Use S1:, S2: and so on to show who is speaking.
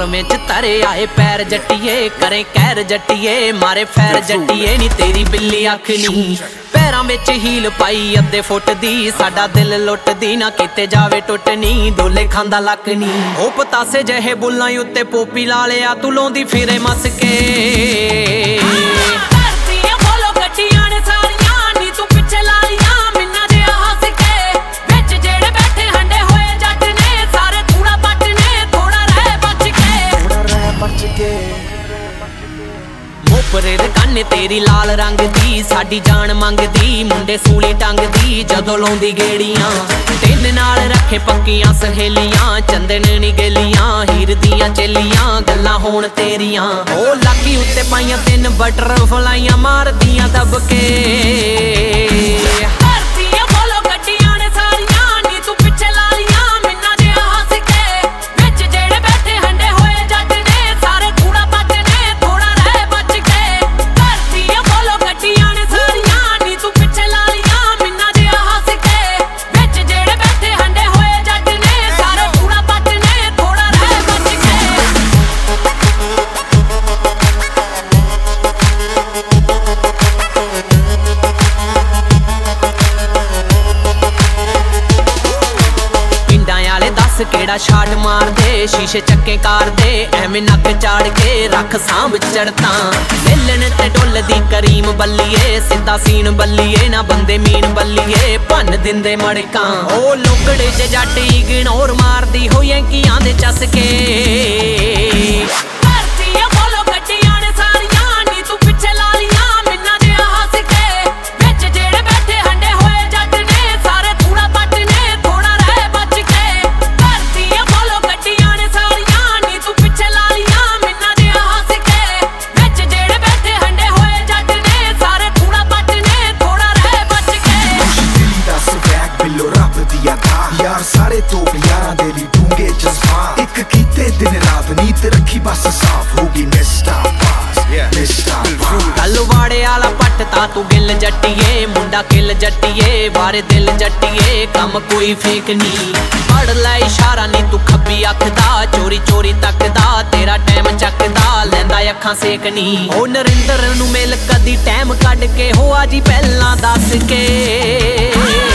S1: में च तरे आए पैर जट्टिए करे कैर जट्टिए मारे फैर जट्टिए नी तेरी बिल्ली अख नी पैरां विच हील पाई अद्धे फुट दी साडा दिल लुटदी ना किते जावे टुटनी डोले खांदा लक नी ओ पतासे जहे बुल्लां उत्ते पोपी ला लिया तू लाउंदी फिरे मस के मोपरे दे कन्न तेरी लाल रंग दी साडी जान मंगदी मुंडे सूली टंग दी जदों लाउंदी गेड़ियां तिन नाल रखे पक्कियां सहेलियां चंदन नी गेलियां हीर दियां चेलियां गल्लां होण तेरियां ओ लाकी उत्ते पाइयां तिन बटरफ्लाइयां मारदियां दबके केड़ा शाट मार दे शीशे चक्के कार दे एवें नक चाड़ के रख सांभ चढ़ता मिलन ते डुल दी करीम बल्लीए सीधा सीन बल्लीए ना बंदे मीन बल्लीए भन दिंदे मड़कां ओ लोकड़े च जट इग्नोर मारदी हो यांकियां दे चसके
S2: यार सारे तो यारां दे ली डूंगे जज्बात एक कीते दिन रात नीत रखी बस साफ होगी मिस्टर
S1: गलवाड़े आला पटता तू गिल जट्टिए मुंडा किल जट्टिए बारे दिल जट्टिए कम कोई फेक नी पढ़ लै इशारा नी तू खब्बी अख दा चोरी चोरी तकदा तेरा टाइम चकदा लैंदा अखां सेक नी ओ नरिंदर नू मिल कदी टाइम कढ के हो आजी पहला दस के